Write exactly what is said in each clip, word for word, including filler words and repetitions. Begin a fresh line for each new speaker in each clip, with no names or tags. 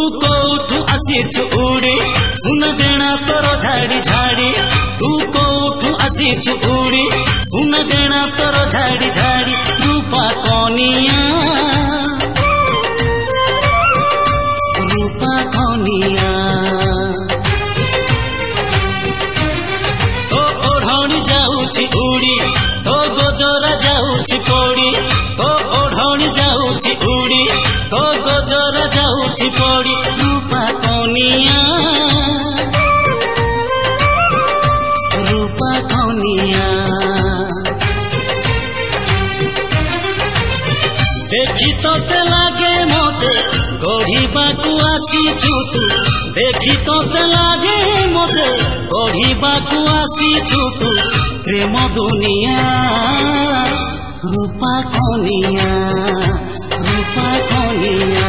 कोठू आसीचु उड़ी सुन डेणा तोर झाड़ी झाड़ी तू कोठू आसीचु उड़ी सुन डेणा तोर झाड़ी झाड़ी रूपा कनिया रूपा कनिया तो ओढ़णी जाऊची उड़ी तो गोजरा जाऊची पड़ी तो ओढ़णी जाऊची उड़ी तो गोजरा जाऊची पड़ी रूपा कनिया रूपा कनिया देखी तोते लागे मोते गढ़ीबाकू आसीचु तू देखी तोते लागे मोते गढ़ीबाकू आसीचु तू प्रेम दुनिया रूपा कनिया रूपा कनिया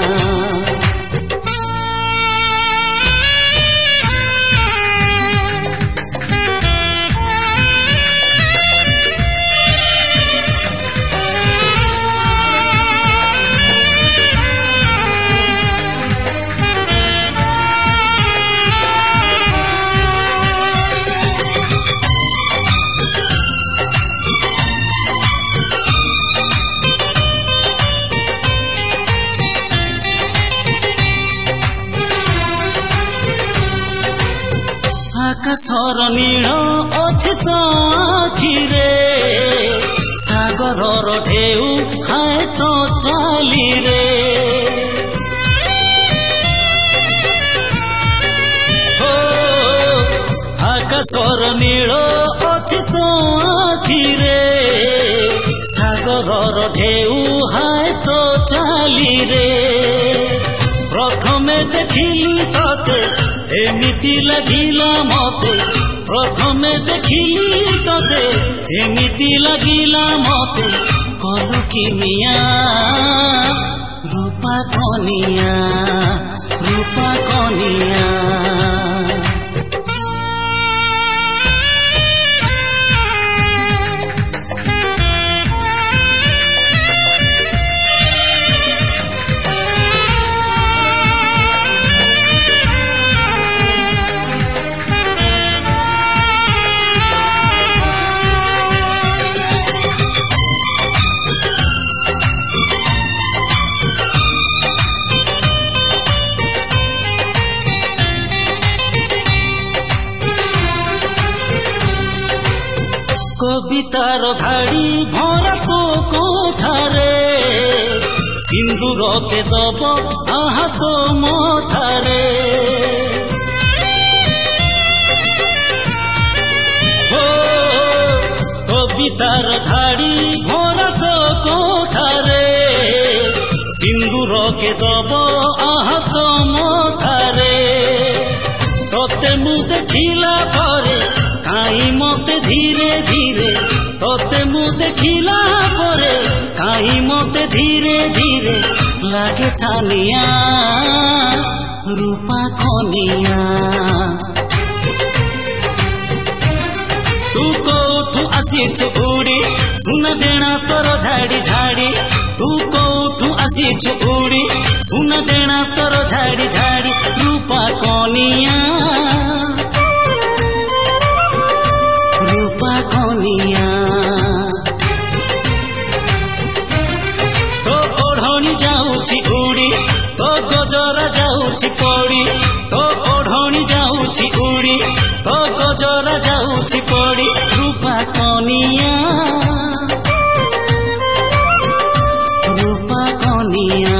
आकाशर नील अछि तो आखिरे सागरर ढेउ हाय तो चाली रे हो आकाशर नील अछि तो आखिरे सागरर ढेउ हाय तो चाली रे प्रथमे देखिली तोते एमिति लगिला मते प्रथमे देखिली तोते एमिति लगिला मते कलु किनिया रूपा कनिया रूपा कनिया कवितार धाड़ी भरा तो कोठारे सिंदूर के दब आहा तो मथारे हो कवितार धाड़ी भरा तो कोठारे सिंदूर के दब आहा तो मथारे तोते मु देखिला परे काई मते धीरे धीरे तोते मु देखिला परे काई मते धीरे धीरे लागे छानिया रूपा कनिया तू कोठू आसीचु उड़ी सुन डेणा तोर झाड़ी झाड़ी तू कोठू आसीचु उड़ी सुन डेणा तोर झाड़ी झाड़ी रूपा कनिया रूपा कनिया तो ओढ़णी जाऊची उड़ी तो गजरा जाऊची पड़ी तो ओढ़णी जाऊची उड़ी तो गजरा जाऊची पड़ी रूपा कनिया रूपा कनिया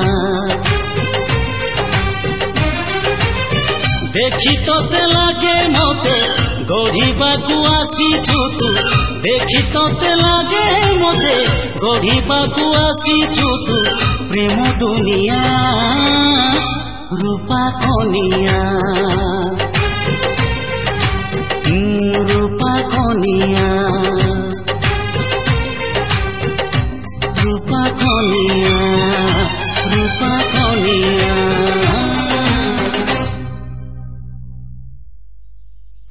देखी तोते लागे मोते गढ़ीबाकू आसीचु तू देखी तोते लागे मोते गढ़ीबाकू आसीचु तू प्रेम दुनिया रूपा कनिया रूपा कनिया।